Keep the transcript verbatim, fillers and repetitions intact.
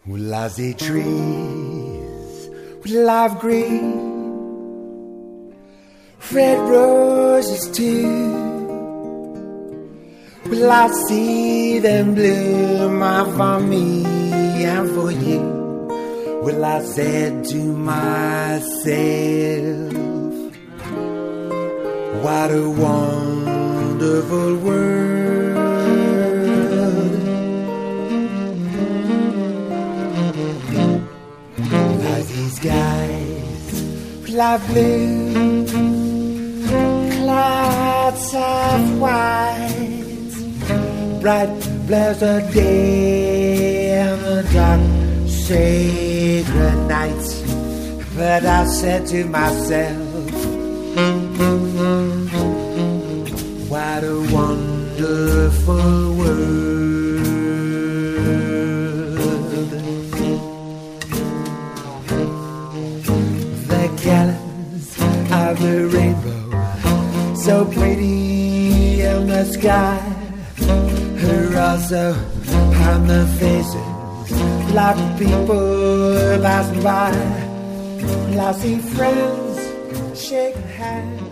Well, I see trees with live green, red roses too. Well, I see them bloom out for me and for you. Well, I said to myself, what a wonderful world. Like these skies, like blue, clouds of white, bright, blessed day and the dark, sacred nights. But I said to myself, what a wonderful world. The colors of the rainbow, so pretty in the sky, are also on the faces like people passing by. I see friends shake hands.